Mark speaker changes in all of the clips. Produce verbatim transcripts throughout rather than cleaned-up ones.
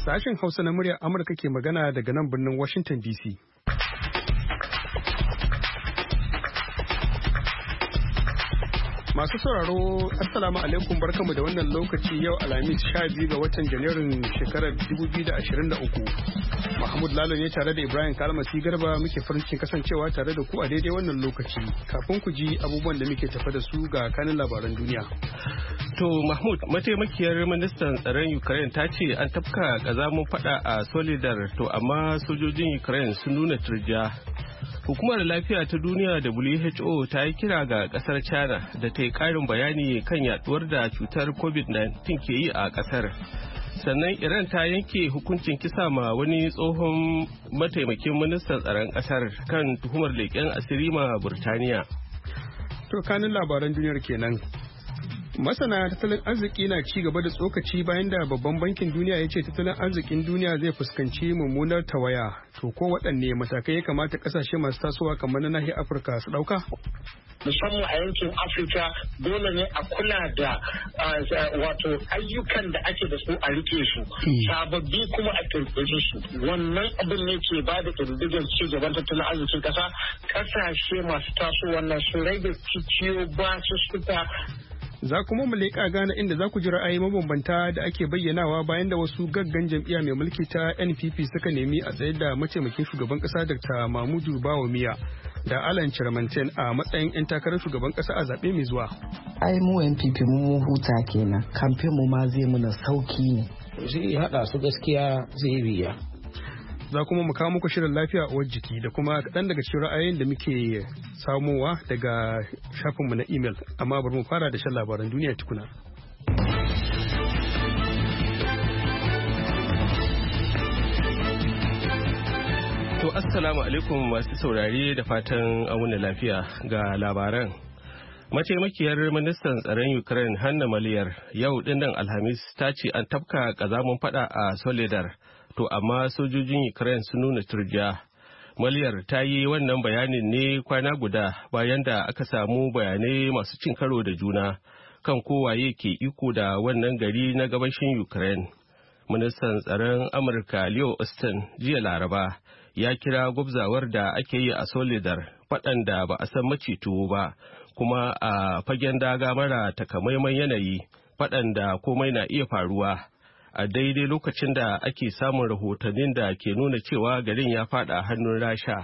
Speaker 1: Sashen Hausa na muryar Amurka ke magana daga nan birnin Washington D C. Masu sauraro, Assalamu alaikum barkamu da wannan lokaci yau Alhamis sha biyu ga watan Janairun shekarar dubu biyu da ashirin da uku. Mahmud Lalo ne tare da Ibrahim Kalmasi Garba muke farin cikin kasancewa tare da ku a daidai wannan lokaci. Kafin ku ji abubuwan da muke tafa da su ga kanin labaran duniya.
Speaker 2: To Mahmud, mataimakiyar ministan tsaron Ukraine ta ce an tafka kazamun fada a Solidar to amma sojojin Ukraine sun nuna turjiya. Hukumar lafiya ta duniya W H O ta yi kira ga kasar China da ta yi karin bayani kan yaduwar da cutar covid nineteen ke yi a kasar. Sannan Iran ta yanke hukuncin kisa ma wani tsohon mataimakin ministan tsaron kasar kan tuhumar leƙen asiri ma Burtaniya.
Speaker 1: To kanin labaran duniyar kenan. Masana tattalin arziki na ci gaba da tsokaci bayan da babban bankin duniya ya ce tattalin arzikin duniya zai fuskanci mummunar tawaya. To ko waɗanne matakai ya kamata ƙasashe masu tasowa kamar na nahiyar Afirka su ɗauka?
Speaker 3: Musamman a yankin Afirka dole ne a kula da wato ayyukan da ake da su a rike su, sababbi kuma a kirkire su. Wannan abin ne ke ba da ƙirƙirar ci gaban tattalin arzikin ƙasa. Ƙasashe masu tasowa na su rage cikiyo ba su suka.
Speaker 1: Za kuma mu leƙa Ghana inda za ku ji ra'ayi mabambanta da ake bayyanawa bayan da wasu gaggan jam'iyya mai mulki ta N P P suka nemi a tsayar da mataimakin shugaban ƙasa Dr. Mamudu Bawumia da Alan Chirmanten a matsayin 'yan takarar shugaban ƙasa a zaɓe mai zuwa.
Speaker 4: Ai mu N P P mu huta kenan, kamfen mu ma zai muna sauki ne.
Speaker 5: Zai haɗa su gaskiya zai biya.
Speaker 1: Za kuma mu kawo muku shirin lafiya a uwar jiki da kuma kaɗan daga cikin ra'ayoyin da muke samowa daga shafinmu na imel, amma bari mu fara da shan labaran duniya tukuna.
Speaker 2: To assalamu alaikum masu saurare da fatan auna lafiya ga labaran. Mataimakiyar ministan tsaron Ukraine Hanna Maliyar yau dinnan Alhamis ta ce an tafka kazamun fada a Solidar. To amma sojojin Ukraine sun nuna turjiya. Maliyar ta yi wannan bayanin ne kwana guda bayan da aka samu bayanai masu cin karo da juna kan kowaye ke iko da wannan gari na gabashin Ukraine. Ministan tsaron Amurka Leo Austin jiya Laraba ya kira gwabzawar da ake yi a Solidar faɗan da ba a san macito ba, kuma a fagen daga mara takamaiman yanayi faɗan da komai na iya faruwa. A daidai lokacin da ake samun rahotannin da ke nuna cewa garin ya fada hannun Rasha.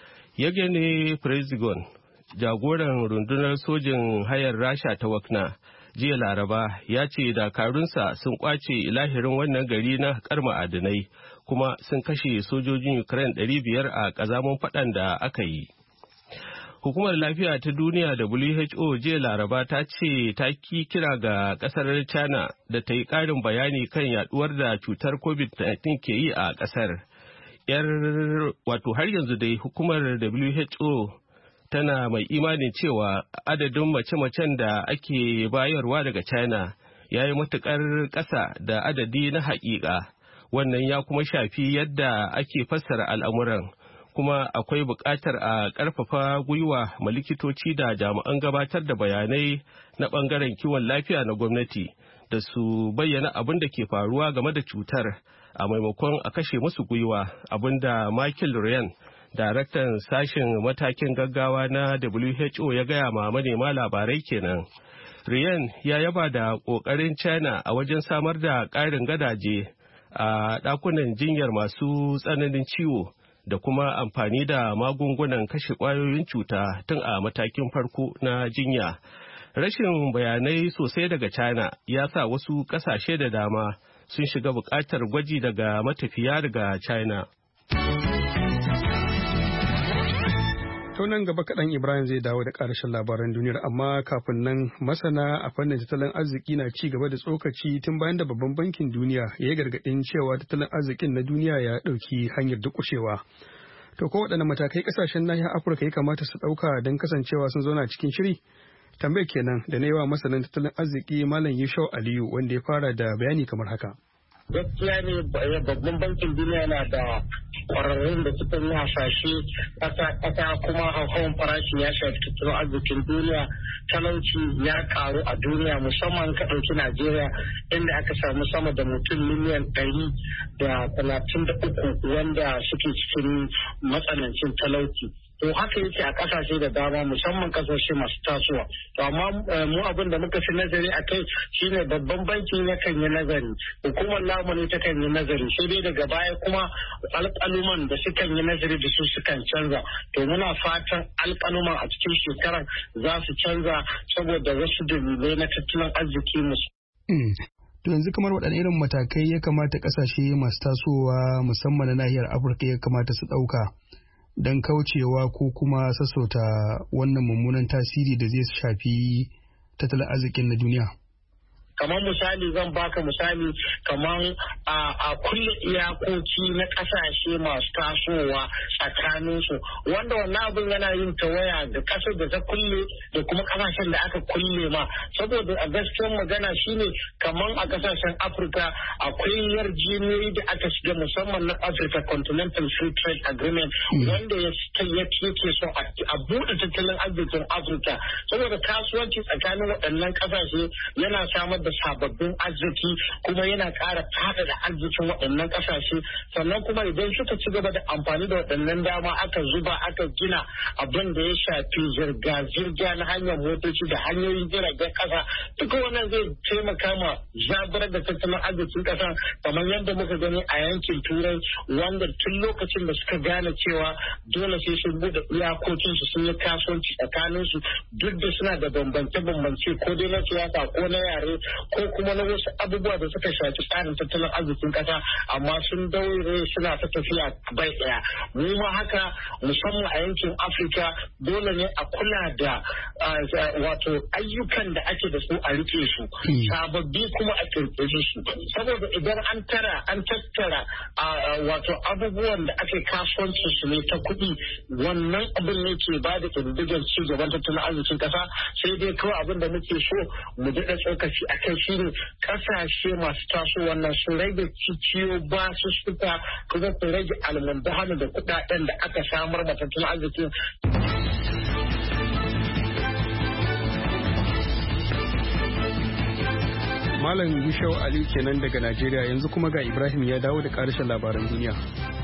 Speaker 2: Yevgeny Prigozhin, jagoran rundunar sojin hayar Rasha ta Wagner, jiya Laraba ya ce dakarunsa sun kwace ilahirin wannan gari na haƙar ma'adinai kuma sun kashe sojojin Ukraine ɗari biyar a ƙazamin faɗan da aka yi. Hukumar lafiya ta duniya W H O jiya Laraba ta ce ta ki kira ga kasar China da ta yi ƙarin bayani kan yaduwar da cutar covid nineteen ke yi a kasar. Yar wato har yanzu dai hukumar W H O tana mai imanin cewa adadin mace-macen da ake bayarwa daga China ya yi matuƙar ƙasa da adadi na haƙiƙa. Wannan ya kuma shafi yadda ake fassara al'amuran. Kuma akwai buƙatar a ƙarfafa gwiwa ma likitoci da jami'an gabatar da bayanai na ɓangaren kiwon lafiya na gwamnati da su bayyana abin da ke faruwa game da cutar a maimakon a kashe musu gwiwa, abin da Michael Ryan, daraktan sashen matakin gaggawa na W H O ya gaya ma manema labarai kenan. Ryan ya yaba da ƙoƙarin China a wajen samar da ƙarin gadaje a ɗakunan jinyar masu tsananin ciwo da kuma amfani da magungunan kashe ƙwayoyin cuta tun a matakin farko na jinya. Rashin bayanai sosai daga China ya sa wasu ƙasashe da dama sun shiga buƙatar gwaji daga matafiya daga China.
Speaker 1: To nan gaba kaɗan Ibrahim zai dawo da ƙarashin labaran duniyar, amma kafin nan masana a fannin tattalin arziki na ci gaba da tsokaci tun bayan da babban bankin duniya ya yi gargaɗin cewa tattalin arzikin na duniya ya ɗauki hanyar dukushewa. To ko waɗanne matakai ƙasashen nahiyar Afirka ya kamata su ɗauka don kasancewa sun zauna cikin shiri? Tambayar kenan da na yi wa masanin tattalin arziki Malam Yushau Aliyu wanda ya fara da bayani kamar haka.
Speaker 3: gaskiya ne babban bankin duniya na da kwararrun da suka yi hasashe ƙasa kuma hauhawan farashi ya shafi tattalin arzikin duniya. Talauci ya karu a duniya musamman ka ɗauki Najeriya inda aka samu sama da mutum miliyan ɗari da talatin da uku wanda suke cikin matsanancin talauci. To haka yake a kasashe da dama musamman kasashe masu tasowa. To amma mu abin da muka fi nazari a kai shine babban banki na kan yi nazari, hukumar lamuni ta kan yi nazari, sai dai daga baya kuma alƙaluman da sukan yi nazari da su sukan canza. To muna fatan alƙaluman a cikin shekarar za su canza saboda wasu dalilai na tattalin arziki musu.
Speaker 1: To yanzu kamar waɗanne irin matakai ya kamata kasashe masu tasowa musamman na nahiyar Afirka ya kamata su ɗauka don kaucewa ko kuma sassauta wannan mummunan tasiri da zai shafi tattalin arzikin na duniya?
Speaker 3: Kamar misali zan baka misali kamar a kulle iyakoki na kasashe masu tasowa tsakaninsu wanda wannan abin yana yin tawaya da kasar da ta kulle da kuma kasashen da aka kulle ma, saboda a gaskiyar magana shine kamar a kasashen Afirka akwai yarjejeniyoyi da aka shiga musamman na Africa Continental Free Trade Agreement wanda ya yake so a buɗe tattalin arzikin Afirka, saboda kasuwanci tsakanin waɗannan kasashe yana samar da sababbin arziki kuma yana ƙara fada da arzikin waɗannan ƙasashe. Sannan kuma idan suka ci gaba da amfani da waɗannan dama aka zuba aka gina abin da ya shafi zirga-zirga na hanyar motoci da hanyoyin jiragen ƙasa, duka wannan zai taimaka ma zaburar da tattalin arzikin ƙasa kamar yadda muka gani a yankin Turai wanda tun lokacin da suka gane cewa dole sai sun buɗe iyakokinsu sun yi kasuwanci tsakaninsu duk da suna da bambance-bambance ko dai na siyasa ko na yare ko kuma na wasu abubuwa da suka shafi tsarin tattalin arzikin kasa, amma sun daure suna ta tafiya bai daya. Mu ma haka musamman a yankin Afirka dole ne a kula da wato ayyukan da ake da su a rike su, sababbi kuma a kirkire su, saboda idan an tara an tattara wato abubuwan da ake kasuwanci su ne ta kuɗi, wannan abin ne ke ba da ƙididdigar ci gaban tattalin arzikin kasa. Sai dai kawai abin da muke so mu daɗa tsokaci a kai shi ne kasashe masu taso wannan su rage ciciyo ba su suka kuma su rage almundahana da kudaden da aka samar da tattalin arzikin.
Speaker 1: Malam Yushau Ali kenan daga Najeriya. Yanzu kuma ga Ibrahim ya dawo da ƙarshen labaran duniya.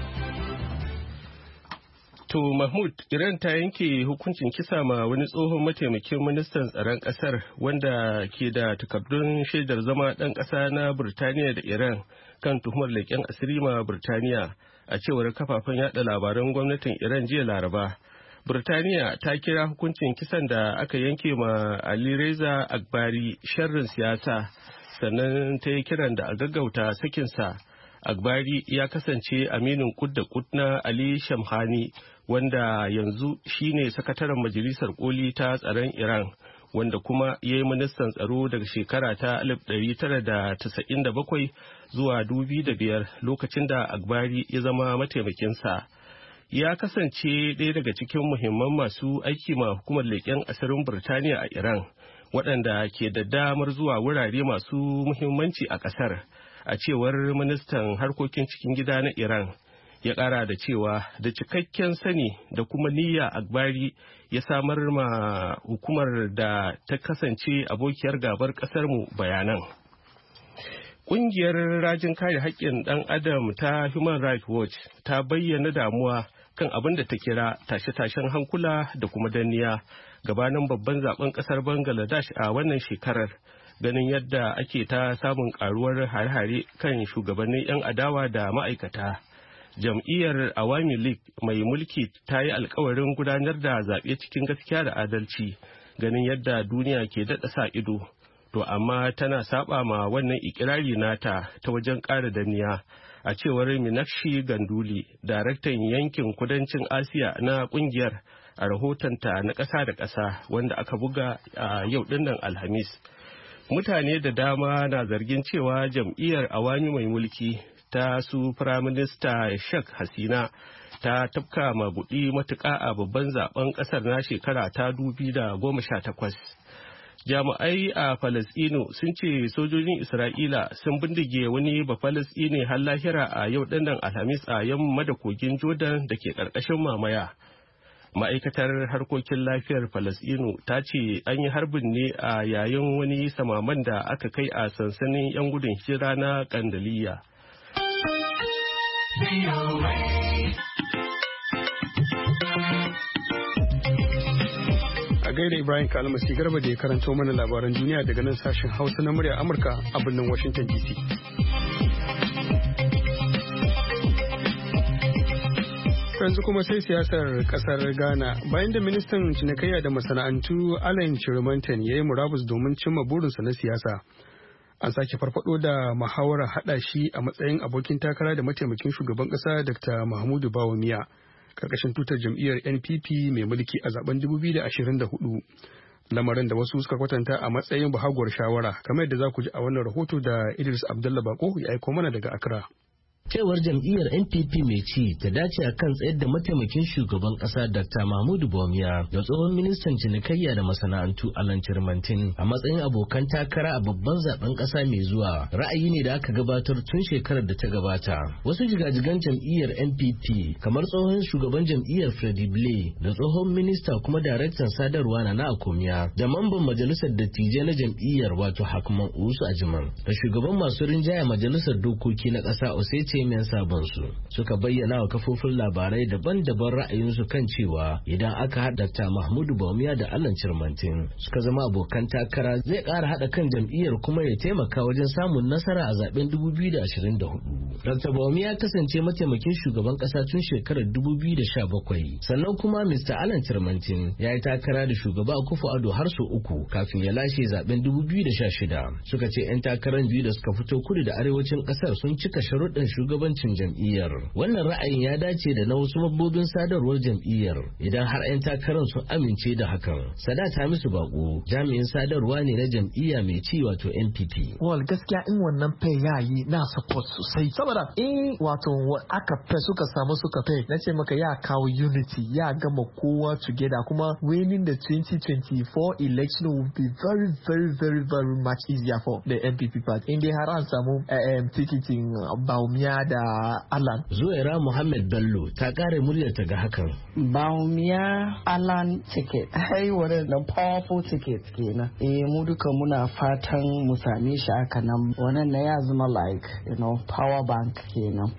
Speaker 2: To Mahmud, Iran ta yanke hukuncin kisa ma wani tsohon mataimakin ministan tsaron ƙasar wanda ke da takardun shaidar zama ɗan ƙasa na Burtaniya da Iran kan tuhumar leƙen asiri ma Burtaniya, a cewar kafafen yada labaran gwamnatin Iran jiya Laraba. Burtaniya ta kira hukuncin kisan da aka yanke ma Ali Reza Akbari sharrin siyasa, sannan ta yi kiran da a gaggauta sakinsa. Akbari ya kasance aminin kud da kud na Ali Shamkhani, wanda yanzu shine sakataren majalisar koli ta tsaron Iran, wanda kuma ya yi ministan tsaro daga shekara ta alif ɗari tara da casa'in da bakwai zuwa dubu biyu da biyar, lokacin da Akbari ya zama mataimakinsa. Ya kasance ɗaya daga cikin muhimman masu aiki ma hukumar leƙen asirin Burtaniya a Iran, waɗanda ke da damar zuwa wurare masu muhimmanci a ƙasar, a cewar ministan harkokin cikin gida na Iran. Ya ƙara da cewa da cikakken sani da kuma niyya Akbari ya samar ma hukumar da ta kasance abokiyar gabar ƙasarmu bayanan. Ƙungiyar rajin kare haƙƙin ɗan adam ta Human Rights Watch ta bayyana damuwa kan abin da ta kira tashe-tashen hankula da kuma danniya gabanin babban zaben ƙasar Bangladesh a wannan shekarar, ganin yadda ake ta samun ƙaruwar hare-hare kan shugabannin 'yan adawa da ma'aikata. Jam'iyyar Awami League mai mulki ta yi alkawarin gudanar da zaɓe cikin gaskiya da adalci, ganin yadda duniya ke daɗa sa ido. To amma tana saba ma wannan ikirari nata ta wajen ƙara danniya, a cewar Minakshi Ganduli, daraktan yankin kudancin Asiya na ƙungiyar, a rahotonta na ƙasa da ƙasa wanda aka buga a yau dinnan Alhamis. Mutane da dama na zargin cewa jam'iyyar Awami mai mulki ta su Firaminista Sheikh Hasina ta tafka maguɗi matuƙa a babban zaben ƙasar na shekara ta dubi da goma sha takwas. Jami'ai a Falasɗinu sun ce sojojin Isra'ila sun bindige wani Bafalasɗini har lahira a yau ɗinnan Alhamis a yamma da kogin Jordan da ke ƙarƙashin mamaya. Ma'aikatar harkokin lafiyar Falasɗinu ta ce an yi harbin ne a yayin wani samaman da aka kai a sansanin 'yan gudun hijira na Kandaliya.
Speaker 1: A gaida Ibrahim Kalmasi Garba da ya karanto mana labaran duniya daga nan sashen Hausa na murya Amurka a birnin Washington D C. Yanzu kuma sai siyasar kasar Ghana bayan da ministan cinikayya da masana'antu Alain Chirmanten ya yi murabus domin cimma burinsa na siyasa. An sake farfado da muhawarar hada shi a matsayin abokin takara da mataimakin shugaban kasa Doctor Mahmudu Bawumia karkashin tutar jam'iyyar N P P mai mulki a zaben dubu biyu da ashirin da hudu. Lamarin da wasu suka kwatanta a matsayin bahaguwar shawara kamar yadda za ku ji a wannan rahoto da Idris Abdullah Bako ya aiko mana daga Accra.
Speaker 6: Cewar jam'iyyar N P P mai ci ta dace a kan tsayar da mataimakin shugaban kasa Doctor Mahmudu Bawumia da tsohon ministan cinikayya da masana'antu Alan Chirmantin a matsayin abokan takara a babban zaben kasa mai zuwa ra'ayi ne da aka gabatar tun shekarar da ta gabata. Wasu jigajigan jam'iyyar N P P kamar tsohon shugaban jam'iyyar Freddie Blay da tsohon minista kuma daraktan sadarwa na Akomiya da mamban majalisar dattijai na jam'iyyar wato Hakman Usu Ajiman da shugaban masu rinjaya majalisar dokoki na kasa Osece Miyan Sabonsu suka bayyana wa kafofin labarai daban-daban ra'ayinsu kan cewa idan aka haɗa ta Mahmudu Bawumia da Alan Chirmantin suka zama abokan takara zai ƙara haɗa kan jam'iyyar kuma ya taimaka wajen samun nasara a zaben dubu biyu da ashirin da hudu. Doctor Bawumia ya kasance mataimakin shugaban ƙasa tun shekarar dubu biyu da sha bakwai sannan kuma Mister Alan Chirmantin ya yi takara da shugaba Akufo-Addo har sau uku kafin ya lashe zaben dubu biyu da sha shida. Suka ce 'yan takarar biyu da suka fito kudu da arewacin ƙasar sun cika sharuɗin shugabancin jam'iyyar. Wannan ra'ayin ya dace da na wasu mambobin sadarwar jam'iyyar idan har 'yan takarar sun amince da hakan. Sadat Hamisu Bako jami'in sadarwa ne na jam'iyya mai ci wato N P P.
Speaker 7: Wal gaskiya in wannan pay ya yi na support sosai saboda in wato aka pay suka samu suka pay na ce maka ya kawo unity ya gama kowa together kuma winning the twenty twenty-four election will be very very very very much easier for the N P P party. In dai har an samu um, ticketing Bawumia da Alan.
Speaker 6: Zuwaira Muhammad Bello ta kare muryarta ga hakan.
Speaker 4: Bawumia Alan ticket. Hai wannan powerful ticket kenan. Eh mu duka muna fatan mu same shi haka nan. Wannan na ya zama like you know power bank kenan.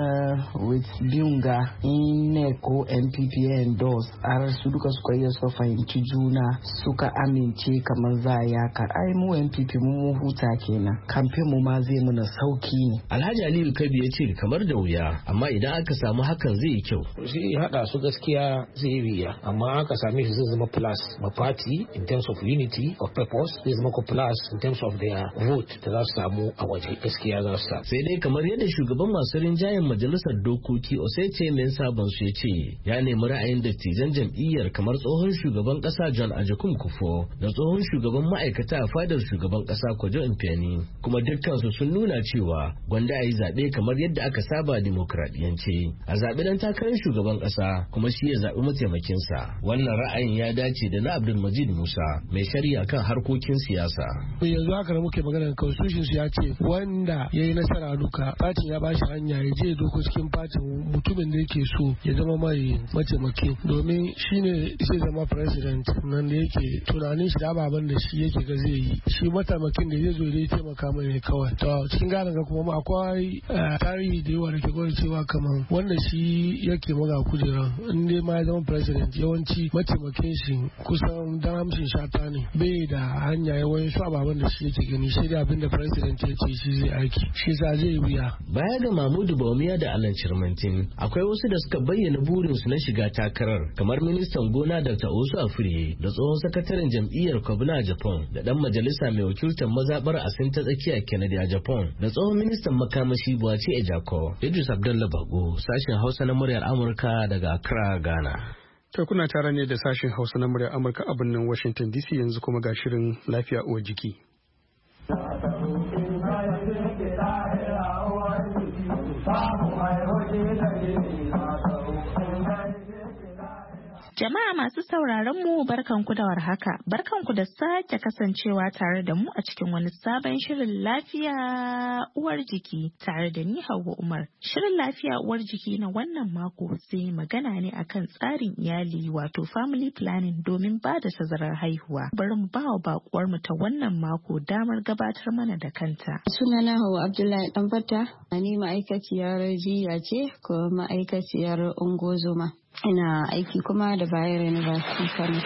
Speaker 4: Uh, with Biunga in ne ko N P P endorse har su duka suka iya so fahimci juna suka amince kamar za ya ka. Ai mu N P P mu huta kenan. Kamfe mu ma zai muna sauki ne.
Speaker 6: Alhaji Aliyu Kabi ya ce kamar da wuya amma idan aka samu hakan zai yi kyau.
Speaker 5: Shi hada su gaskiya zai yi wuya amma aka same shi zai zama plus ma party in terms of unity of purpose zai zama ko plus in terms of their vote da za su samu a waje gaskiya za su samu.
Speaker 6: Sai dai kamar yadda shugaban masu rinjayen majalisar dokoki Osece Miyan Sabonsu ya ce ya nemi ra'ayin dattijan jam'iyyar kamar tsohon shugaban kasa John Ajakum Kufuor da tsohon shugaban ma'aikata a fadar shugaban kasa Kojo Mpiani kuma dukkansu sun nuna cewa gwanda a yi zaɓe kamar yadda aka saba demokradiyance a zaɓi dan takarar shugaban ƙasa kuma shi ya zaɓi mataimakinsa. Wannan ra'ayin ya dace da na Abdulmajid Musa mai shari'a kan harkokin siyasa.
Speaker 8: Yanzu haka da muke magana constitution ya ce wanda ya yi nasara duka fatin ya bashi hanya ya je doko cikin fatin mutumin da yake so ya zama mai mataimaki domin shine zai zama president nan da yake tunanin shi da ababen da shi yake ga zai yi shi mataimakin da zai zo ya taimaka mai ne kawai. To cikin ganin ga kuma akwai tarihi da yawa da ke gwada cewa kamar wanda shi yake maga kujeran in dai ma ya zama president yawanci mataimakin shi kusan daramshin shata ne bai da hanya yawan su ababen da shi yake gani shi da abin da president ya ce shi zai aiki shi za zai wuya.
Speaker 6: Baya ga Mahmudu Bawumia da Alan Chirmantin akwai wasu da suka bayyana burinsu na shiga takarar kamar ministan gona Doctor Osu Afriye da tsohon sakataren jam'iyyar Kobna Japan da dan majalisa mai wakiltar mazabar Asin ta tsakiya Kennedy a Japan da tsohon ministan makamashi Buachi Ejako. Idris Abdullah Bago sashen Hausa na muryar Amurka daga Accra, Ghana.
Speaker 1: To kuna tare ne da sashen Hausa na muryar Amurka a birnin Washington D C yanzu kuma ga shirin lafiya uwar jiki.
Speaker 9: Jama'a masu sauraron mu barkanku da warhaka. Barkanku da sake kasancewa tare da mu a cikin wani sabon shirin lafiya uwar jiki tare da ni Hauwa Umar. Shirin lafiya uwar jiki na wannan mako zai magana ne akan tsarin iyali wato family planning domin ba da tazarar haihuwa. Bari mu ba wa bakuwar mu ta wannan mako damar gabatar mana da kanta.
Speaker 10: Sunana Hauwa Abdullahi Danbatta, ni ma'aikaciyar jiya ce ko ma'aikaciyar ungozoma. Ina aiki kuma da Bayero University Kano.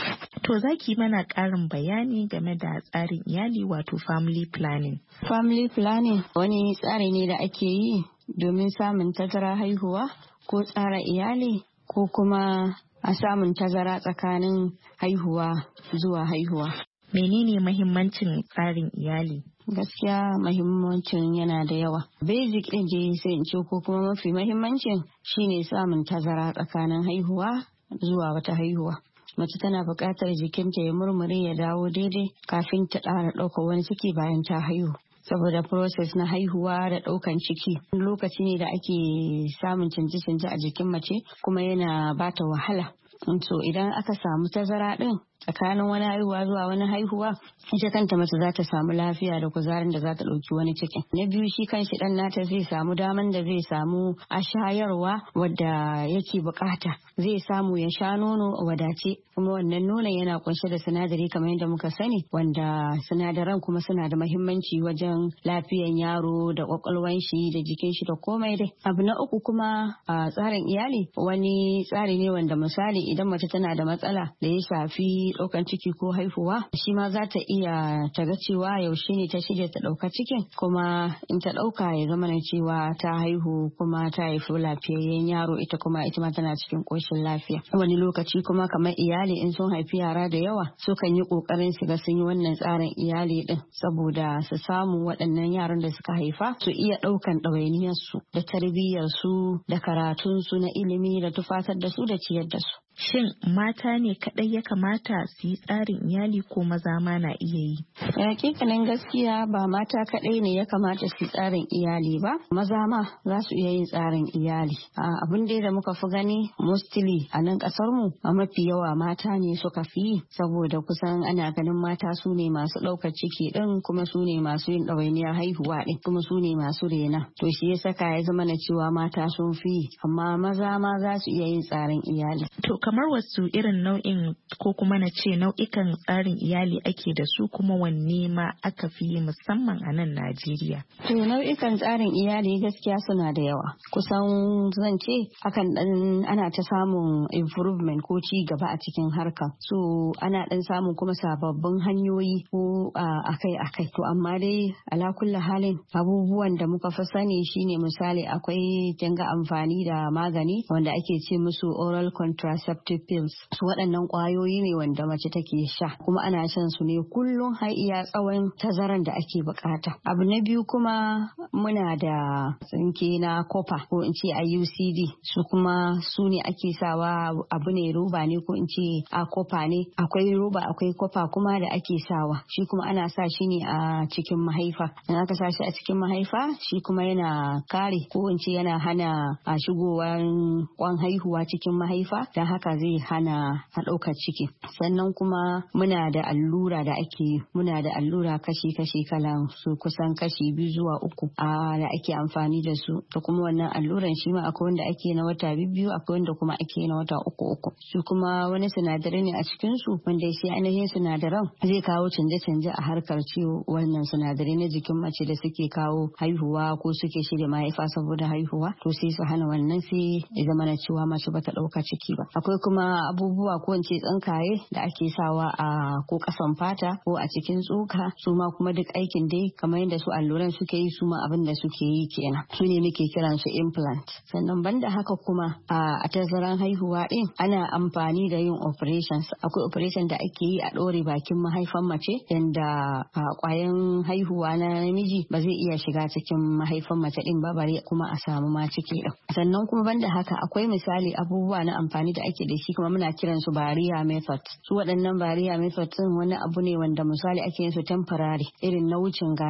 Speaker 9: To za ki mana ƙarin bayani game da tsarin iyali wato family planning.
Speaker 10: Family planning wani tsari ne da ake yi domin samun tazara haihuwa ko tsara iyali ko kuma a samun tazara tsakanin haihuwa zuwa haihuwa.
Speaker 9: Menene mahimmancin tsarin iyali?
Speaker 10: Gaskiya mahimmancin yana da yawa. Basic ɗin je sai in ce ko kuma mafi mahimmancin shine samun tazara tsakanin haihuwa zuwa wata haihuwa. Mace tana buƙatar jikinta ya murmure ya dawo daidai kafin ta ƙara ɗaukar wani ciki bayan ta haihu. Saboda process na haihuwa da ɗaukan ciki lokaci ne da ake samun canje-canje a jikin mace kuma yana bata wahala. So idan aka samu tazara ɗin tsakanin wani haihuwa zuwa wani haihuwa, ita kanta mace za ta samu lafiya da kuzarin da za ta ɗauki wani cikin. Na biyu shi kanshi ɗan nata zai samu daman da zai samu a shayarwa wadda yake bukata. Zai samu ya sha nono a wadace, kuma wannan nonon yana kunshe da sinadari kamar yadda muka sani, wanda sinadaran kuma suna da mahimmanci wajen lafiyan yaro da kwakwalwan shi da jikin shi da komai dai. Abu na uku kuma a tsarin iyali wani tsari ne wanda misali idan mace tana da matsala da ya shafi ɗaukan ciki ko haihuwa, shi ma za ta iya ta ga cewa yaushe ne ta shirya ta ɗauka cikin, kuma in ta ɗauka ya zama na cewa ta haihu kuma ta haifi lafiyayyen yaro, ita kuma ita ma tana cikin ƙoshin lafiya. Wani lokaci kuma kamar iyali in sun haifi yara da yawa sukan yi ƙoƙarin su ga sun yi wannan tsarin iyali ɗin saboda su samu waɗannan yaran da suka haifa su iya ɗaukan ɗawainiyarsu da tarbiyyarsu da karatunsu na ilimi da tufatar da su da ciyar da su.
Speaker 9: Shin mata ne kaɗai ya kamata su yi tsarin iyali ko maza ma na iya yi?
Speaker 10: Hakikanin gaskiya ba mata kaɗai ne ya kamata su yi tsarin iyali ba, maza ma za su iya yin tsarin iyali. Abin da muka fi gani mostly a nan ƙasar mu a mafi yawa mata ne suka fi yi, saboda kusan ana ganin mata su ne masu ɗaukar ciki ɗin kuma su ne masu yin ɗawainiyar haihuwa ɗin kuma su ne masu rena. To shi ya saka ya zama na cewa mata sun fi, amma maza ma za su iya yin tsarin iyali.
Speaker 9: To kamar wasu irin nau'in ko kuma na ce nau'ikan tsarin iyali ake da su, kuma wanne ma aka fi yi musamman a nan Najeriya?
Speaker 10: To nau'ikan tsarin iyali gaskiya suna da yawa. Kusan zan ce akan dan ana ta samun improvement ko ci gaba a cikin harka. So ana dan samun kuma sababbin hanyoyi ko akai-akai. To amma dai ala kulli halin abubuwan da muka fi sani shine misali akwai kinga amfani da magani wanda ake ce musu oral contraceptive pills. Su waɗannan ƙwayoyi ne wanda mace take sha kuma ana shan su ne kullum har iya tsawon tazaran da ake bukata. Abu na biyu kuma muna da tsinke na copper ko in ce I U C D. Su kuma su ne ake sawa, abu ne roba ne ko in ce a copper ne. Akwai roba akwai copper kuma da ake sawa. Shi kuma ana sa shi ne a cikin mahaifa. In aka sa shi a cikin mahaifa shi kuma yana kare ko in ce yana hana a shigowar kwan haihuwa cikin mahaifa, don haka zai hana a ɗaukar ciki. Sannan kuma muna da allura da ake yi. Muna da allura kashi-kashi kalan su kusan kashi biyu zuwa uku a da ake amfani da su. Da kuma wannan alluran shi ma akwai wanda ake na wata biyu, akwai wanda kuma ake na wata uku uku. Su kuma wani sinadarai ne a cikin su wanda shi ainihin sinadaran zai kawo canje-canje a harkar ciwo. Wannan sinadarai na jikin mace da suke kawo haihuwa ko suke shirya mahaifa saboda haihuwa, to sai su hana wannan, sai ya zama na cewa mace bata ɗauka ciki ba. Akwai kuma abubuwa ko in ce tsinkaye da ake sawa a ko kasan fata ko a cikin tsoka, su ma kuma duk aikin dai kamar yadda su alluran suke yi, su ma abin da suke yi kenan. Su ne muke kiran su implant. Sannan banda haka kuma a tazaran haihuwa din ana amfani da yin operations. Akwai operation da ake yi a ɗore bakin mahaifan mace yanda kwayan haihuwa na namiji ba zai iya shiga cikin mahaifan mace din ba, bare kuma a samu ma ciki din. Sannan kuma banda haka akwai misali abubuwa na amfani da ake da shi kuma muna kiran su barrier method. Su waɗannan barrier method din wani abu ne wanda misali ake yin su temporary, irin na wucin gadi.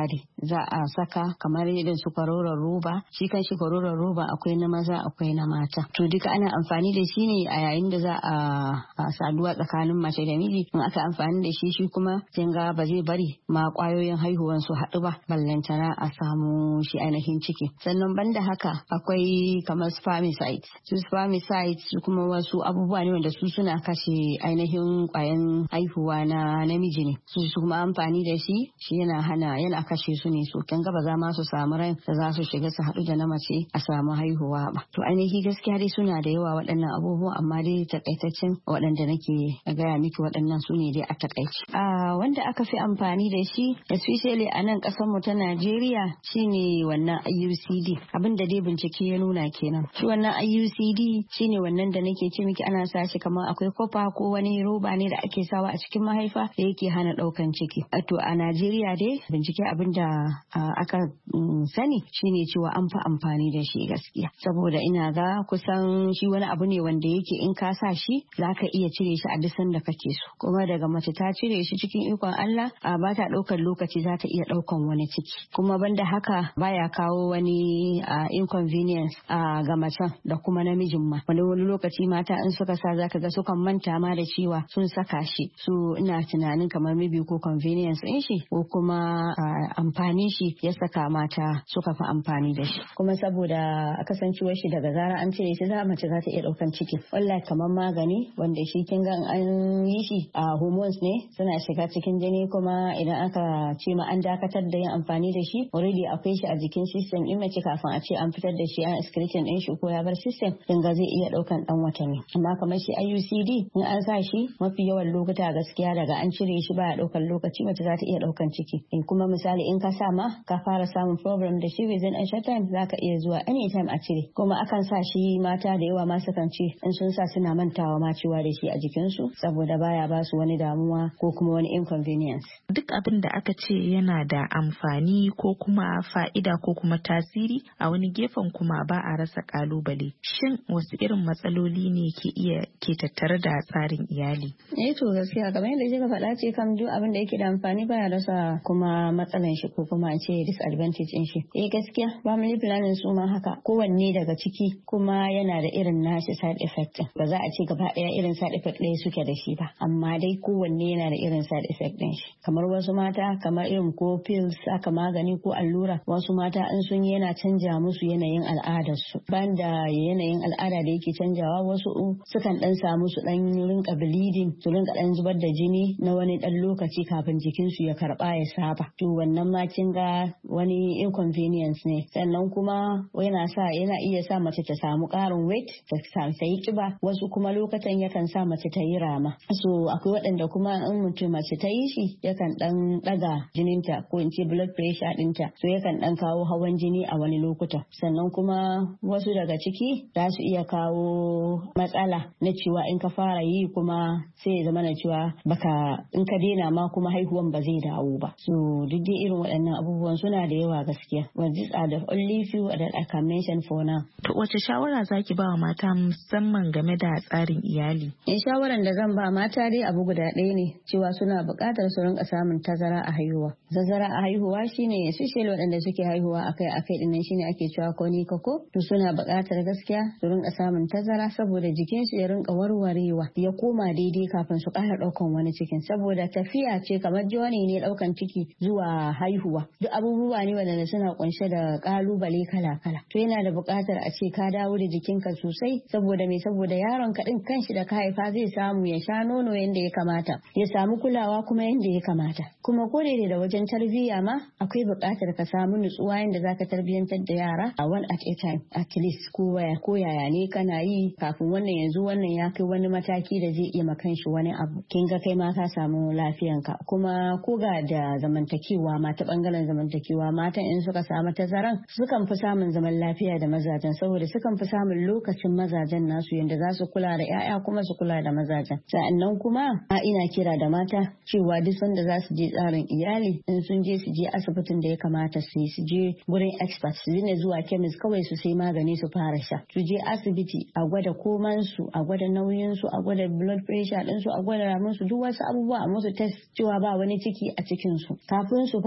Speaker 10: za a saka kamar irin su kwaroron roba. Shi kan shi kwaroron roba akwai na maza akwai na mata. To duka ana amfani da shi ne a yayin da za a saduwa tsakanin mace da miji. In aka amfani da shi shi kuma kin ga ba zai bari ma kwayoyin haihuwan su haɗu ba, ballantana a samu shi ainihin ciki. Sannan banda haka akwai kamar spermicides. Su spermicides kuma wasu abubuwa ne wanda su suna kashe ainihin kwayan haihuwa na namiji ne. Su kuma amfani da shi shi yana hana yana kashe su ne, so kin ga ba za ma su samu ran da za su shiga su haɗu da na mace a samu haihuwa ba. To ainihi gaskiya dai suna da yawa waɗannan abubuwa, amma dai takaitaccen waɗanda nake gaya miki waɗannan su ne dai a takaice. A wanda aka fi amfani da shi especially a nan ƙasar mu ta Najeriya shine wannan I U C D. Abin da dai bincike ya nuna kenan. Shi wannan I U C D shine wannan da nake ce miki ana sa shi kamar akwai kofa ko wani roba ne da ake sawa a cikin mahaifa da yake hana ɗaukan ciki. To a Najeriya dai bincike abin da aka sani shine cewa an fi amfani da shi gaskiya, saboda ina ga kusan shi wani abu ne wanda yake in ka sa shi zaka iya cire shi a duk sanda kake so, kuma daga mace ta cire shi cikin ikon Allah a ba ta ɗaukar lokaci za ta iya ɗaukan wani ciki, kuma banda haka baya kawo wani inconvenience ga macen da kuma namijin ma. Wani wani lokaci mata in suka sa zaka ga sukan manta ma da cewa sun saka shi, so ina tunanin kamar maybe ko convenience ɗin shi ko kuma amfani shi ya saka mata suka fi amfani da shi. Kuma saboda kasancewar shi daga zara an cire shi za mace za ta iya ɗaukan ciki. Wallahi kamar magani wanda shi kin ga an yi shi a hormones ne suna shiga cikin jini, kuma idan aka ce ma an dakatar da yin amfani da shi already akwai shi a jikin system in mace kafin a ce an fitar da shi an excretion ɗin shi ko ya bar system kin ga zai iya ɗaukan ɗan watanni. Amma kamar shi I U C D in an sa shi mafi yawan lokuta gaskiya daga an cire shi ba a ɗaukan lokaci mace za ta iya ɗaukan ciki. Kuma misali in ka sa ma ka fara samun problem da shi within a short time za ka iya zuwa anytime a cire. Kuma akan sa shi mata da yawa ma sukan ce in sun sa suna mantawa ma cewa da shi a jikinsu saboda baya ba su wani damuwa ko kuma wani inconvenience.
Speaker 9: Duk abin da aka ce yana da amfani ko kuma fa'ida ko kuma tasiri a wani gefen kuma ba a rasa kalubale. Shin wasu irin matsaloli ne ke iya ke tattare da tsarin iyali?
Speaker 10: Eh to gaskiya kamar yadda kika faɗa ce kam duk abin da yake da amfani baya rasa kuma matsalan shi ko kuma a ce disadvantage din shi. Eh gaskiya family planning su ma haka kowanne daga ciki kuma yana da irin nashi side effect. Ba za a ce gaba ɗaya irin side effect ɗaya suke da shi ba, amma dai kowanne yana da irin side effect din shi. Kamar wasu mata kamar irin ko pills aka magani ko allura, wasu mata in sun yi yana canja musu yanayin al'adar su. Bayan da yanayin al'ada da yake canjawa wasu sukan dan samu su dan rinka bleeding, su rinka dan zubar da jini na wani dan lokaci kafin jikin su ya karba ya saba. To wannan ma kin ga wani inconvenience ne. Sannan kuma yana sa yana iya sa mace ta samu ƙarin weight, ta yi kiba. Wasu kuma lokacin yakan sa mace ta yi rama. So akwai waɗanda kuma in mutum mace ta yi shi yakan dan daga jininta ko in ce blood pressure ɗinta, so yakan dan kawo hawan jini a wani lokuta. Sannan kuma wasu daga ciki za su iya kawo matsala na cewa in ka fara yi kuma sai ya zama na cewa baka in ka daina ma kuma haihuwan ba zai dawo ba. So duk dai irin waɗannan abubuwan suna da yawa gaskiya. But these are the only few that I can mention for now.
Speaker 9: To wace shawara zaki ba wa mata musamman game da tsarin iyali?
Speaker 10: In shawaran da zan ba mata dai abu guda ɗaya ne, cewa suna buƙatar su rinka samun tazara a haihuwa. Tazara a haihuwa shine especially waɗanda suke haihuwa akai-akai dinnan shine ake cewa koni kako. To suna buƙatar gaskiya su rinka samun tazara saboda jikinsu ya rinka warwarewa ya koma daidai kafin su ƙara ɗaukan wani cikin, saboda tafiya ce kamar joni ne ɗaukan ciki zuwa haihuwa. Duk abubuwa ne waɗanda suna kunshe da ƙalubale kala-kala. To yana da buƙatar a ce ka dawo da jikinka sosai, saboda me saboda yaron ka din kanshi da ka haifa zai samu ya sha nono yanda ya kamata, ya samu kulawa kuma yanda ya kamata. Kuma ko da wajen tarbiyya ma akwai buƙatar ka samu nutsuwa yanda zaka tarbiyyantar da yara a one at a time at least, ko waya ko yaya ne kana yi kafin wannan yanzu wannan ya kai wani mataki da zai iya makan shi wani abu. Kin ga kai ma ka samu lafiyanka. Kuma ko ga da zamantakewa ma ta bangaren zamantakewa matan in suka samu tazaran sukan fi samun zaman lafiya da mazajen, saboda sukan fi samun lokacin mazajen nasu yanda za su kula da 'ya'ya kuma su kula da mazajen. Sa'annan kuma a ina kira da mata cewa duk sanda za su je tsarin iyali in sun je su je asibitin da ya kamata su yi, su je gurin expert, su ne zuwa chemist kawai su sai magani su fara sha. Su je asibiti a gwada koman su, a gwada nauyin su, a gwada blood pressure din su, a gwada musu duk wasu abubuwa, a musu test cewa ba wani ciki a cikin su kafin su fara yin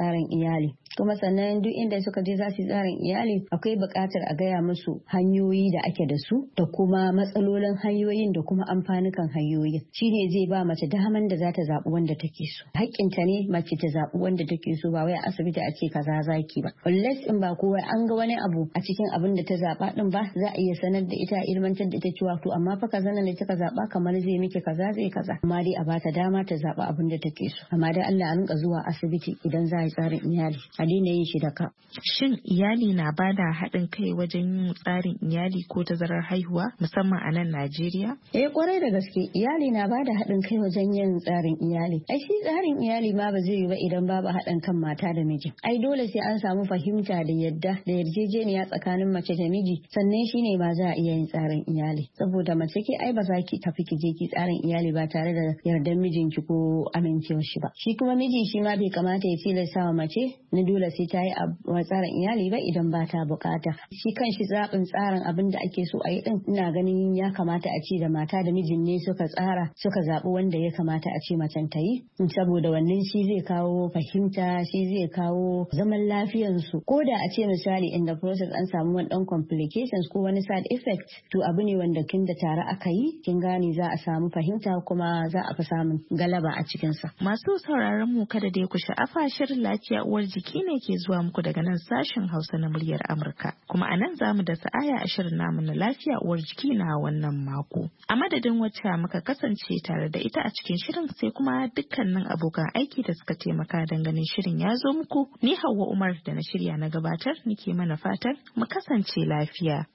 Speaker 10: tsarin iyali. Kuma sannan duk inda suka je za su yi tsarin iyali akwai buƙatar a gaya musu hanyoyi da ake da su da kuma matsalolin hanyoyin da kuma amfanukan hanyoyin. Shi ne zai ba mace daman da za ta zaɓi wanda take so. Haƙƙinta ne mace ta zaɓi wanda take so ba wai a asibiti a ce kaza zaki ba. Unless in ba kowa an ga wani abu a cikin abin da ta zaɓa din ba za a iya sanar da ita ilmantar da ita cewa to amma fa kaza nan da kika zaɓa kamar zai miki kaza zai kaza. Amma dai a bata dama ta zaɓi abin da take so. Amma dai Allah a rinka zuwa asibiti idan za a yi tsarin iyali. A daina yin shi da ka.
Speaker 9: Shin iyali na bada haɗin kai wajen yin tsarin iyali ko tazarar haihuwa musamman a nan Najeriya?
Speaker 10: Eh kwarai da gaske iyali na bada haɗin kai wajen yin tsarin iyali. Ai shi tsarin iyali ma ba zai yi ba idan babu haɗin kan mata da miji. Ai dole sai an samu fahimta da yadda da yarjejeniya tsakanin mace da miji sannan shine ba za a iya yin tsarin iyali. Saboda mace ke ai ba za ki tafi ki je ki tsarin iyali ba tare da yardar mijinki ko amincewar shi ba. Shi kuma miji shi ma bai kamata ya tilasta wa mace na dole sai ta yi a tsarin iyali ba idan ba ta bukata. Shi kan shi zaɓin tsarin abin da ake so a yi din ina ganin ya kamata a ce da mata da mijin ne suka tsara suka zaɓi wanda ya kamata a ce macen ta yi. Saboda wannan shi zai kawo fahimta shi zai kawo zaman lafiyansu. Ko da a ce misali in the process an samu wani ɗan complications ko wani side effect to abu ne wanda kin da tare aka yi kin gane za a samu fahimta kuma za a fi samun galaba a cikinsa.
Speaker 9: Masu sauraron mu kada dai ku sha'afa shirin lafiya uwar jiki ne ke zuwa muku daga nan sashen Hausa na muryar Amurka. Kuma a nan za mu da sa'aya a shirin namu na lafiya uwar jiki na wannan mako. A madadin wacce muka kasance tare da ita a cikin shirin sai kuma dukkanin abokan aiki da suka taimaka don ganin shirin ya zo muku. Ni Hauwa Umar da na shirya na gabatar nike mana fatar mu kasance lafiya.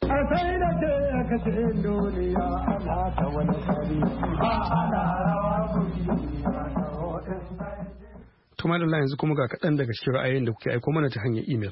Speaker 1: Tuma da yanzu kuma ga kaɗan daga cikin ra'ayoyin da kuke aiko mana ta hanyar imel.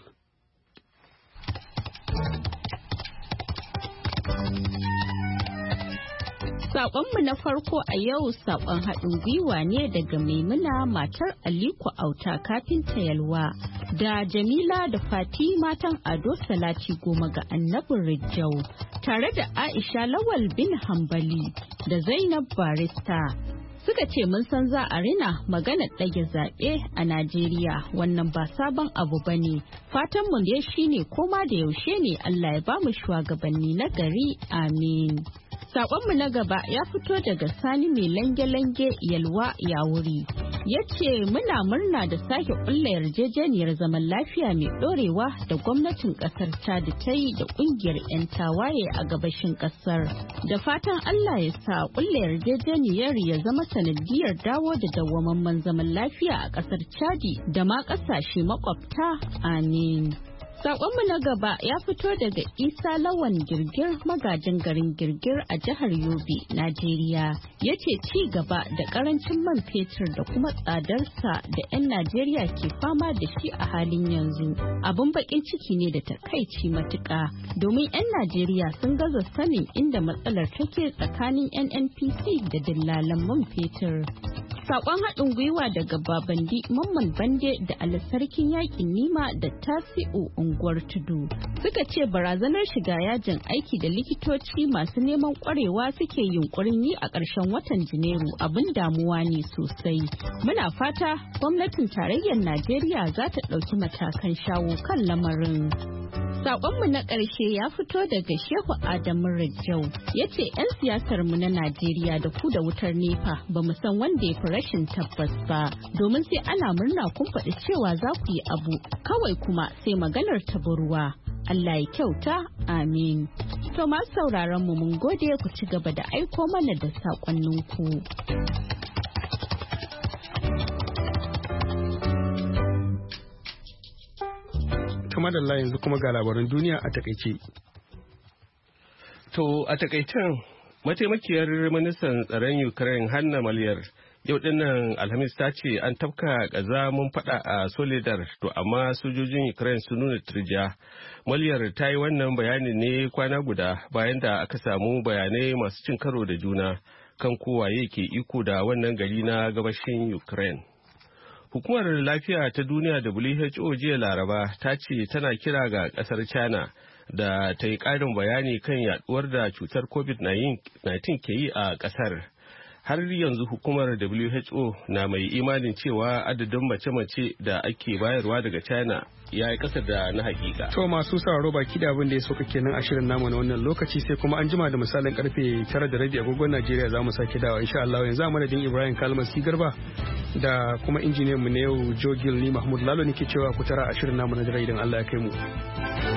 Speaker 11: Saƙonmu na farko a yau saƙon haɗin gwiwa ne daga Maimuna matar Aliko Auta kafinta Yalwa da Jamila da Fati matan Ado Salati Goma ga Annabin Rijau tare da Aisha Lawal bin Hambali da Zainab Barista. Suka ce mun san za a rina maganar ɗage zaɓe a Najeriya wannan ba sabon abu ba ne. Fatanmu ne shi ne koma da yaushe ne Allah ya ba mu shugabanni na gari amin. Saƙonmu na gaba ya fito daga Sani mai lange-lange Yalwa ya wuri. Ya ce muna murna da sake ƙulla yarjejeniyar zaman lafiya mai ɗorewa da gwamnatin ƙasar Chad ta yi da ƙungiyar 'yan tawaye a gabashin ƙasar. Da fatan Allah ya sa ƙulla yarjejeniyar ya zama sanadiyar dawo da dawwamamman zaman lafiya a ƙasar Chadi da ma ƙasashe makwabta. Amin. Saƙonmu na gaba ya fito daga Isa Lawan Girgir magajin garin Girgir a jihar Yobe, Najeriya. Ya ce ci gaba da ƙarancin man fetur da kuma tsadarsa da 'yan Najeriya ke fama da shi a halin yanzu. Abin baƙin ciki ne da takaici matuƙa domin 'yan Najeriya sun gaza sanin inda matsalar take tsakanin N N P C da dillalan man fetur. Saƙon haɗin gwiwa daga Babandi Mamman Bande da Alisarkin Yaƙin Nima da Tasi'u Unguwar Tudu suka ce barazanar shiga yajin aiki da likitoci masu neman ƙwarewa suke yunƙurin yi a ƙarshen watan Janairu abin damuwa ne sosai. Muna fata gwamnatin tarayyar Najeriya za ta ɗauki matakan shawo kan lamarin. Saƙonmu na ƙarshe ya fito daga Shehu Adamu Rajau ya ce 'yan siyasarmu na Najeriya da ku da wutar nefa ba mu san wanda ya fi rashin tabbas ba domin sai ana murna kun faɗi cewa za ku yi abu kawai kuma sai maganar tabarwa. Allah ya kyauta, amin. To masu sauraron mu mun gode ku ci gaba da aiko mana da saƙonninku.
Speaker 1: Kuma da yanzu kuma ga labaran duniya a takaice.
Speaker 2: To a takaicen mataimakiyar ministan tsaron Ukraine Hanna Maliyar yau dinnan Alhamis ta ce an tafka ƙazamin fada a Soledar to amma sojojin Ukraine sun nuna turjiya. Maliyar ta yi wannan bayani ne kwana guda bayan da aka samu bayanai masu cin karo da juna kan kowaye ke iko da wannan gari na gabashin Ukraine. Hukumar Lafiya ta Duniya W H O jiya Laraba ta ce tana kira ga kasar China da ta yi ƙarin bayani kan yaduwar da cutar covid nineteen ke yi a ƙasar. har yanzu hukumar W H O na mai imanin cewa adadin mace-mace da ake bayarwa daga China ya yi kasa da na hakika.
Speaker 1: To masu sauraro baki da abin da ya soka kenan a shirin namu na wannan lokaci sai kuma an jima da misalin karfe tara da rabi agogon Najeriya za mu sake dawa insha Allah. Yanzu a madadin Ibrahim Kalmasi Garba da kuma injiniyan mu na yau Joe Gil ni Mahmud Lalo nake cewa ku tara a shirin namu na dare idan Allah ya kai mu.